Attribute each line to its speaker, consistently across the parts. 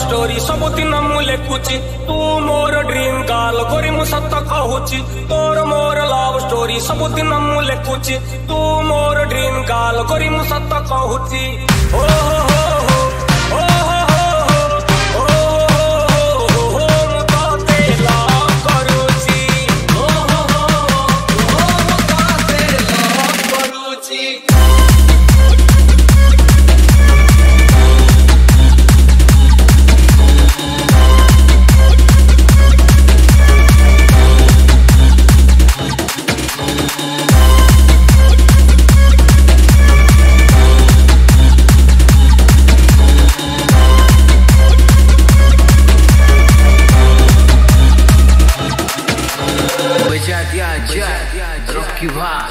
Speaker 1: story सबुदिन मु लेखुची तू मोर dream girl गोरी मु सत कहूची तोर मोर लव स्टोरी सबुदिन मु लेखुची तू मोर ड्रीम गर्ल गोरी मु सत कहूची ओ हो ओ Rocky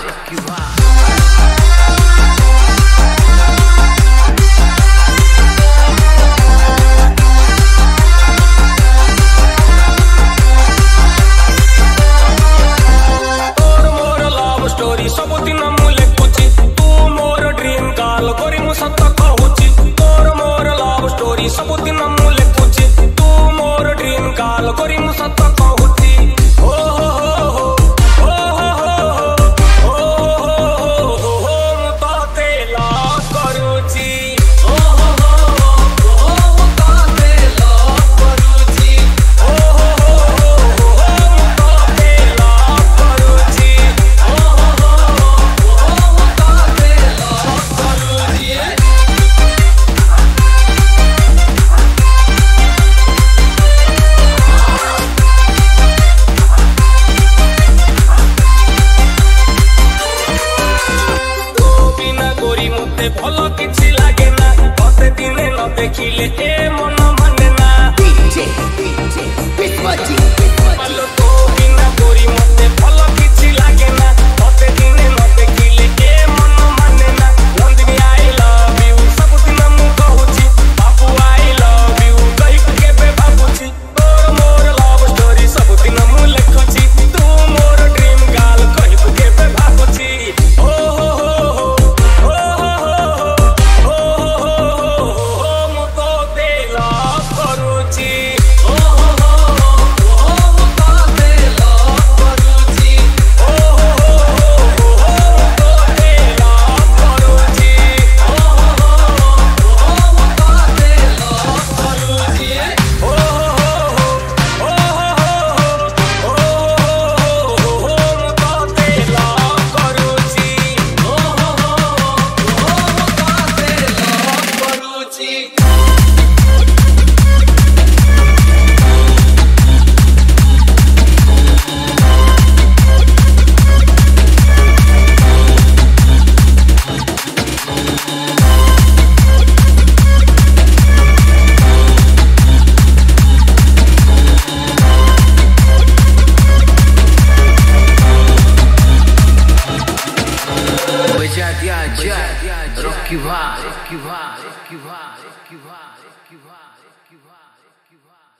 Speaker 1: तोर मोर लव स्टोरी सबुदिन मु लेखुची तू मोर ड्रीम गर्ल गोरी मु सत कहूची तोर मोर लव स्टोरी सबुदिन मु लेखुची तू मोर ड्रीम गर्ल गोरी मु सत कहूची ओ भल किछि लागे ना बते दिने न देखिले ए मन माने ना पालो तो बिना गोरी मते भल किछि लागे ना बते दिने न देखिले ए मन माने ना नंदिनी आई लव यू सब दिन मु कहूची बाबू आई लव यू कहि के बे बाबूची तोर मोर लव स्टोरी सब दिन मु लेखुची तू मोर ड्रीम गर्ल कहि के बे बाबूची ओ Rocky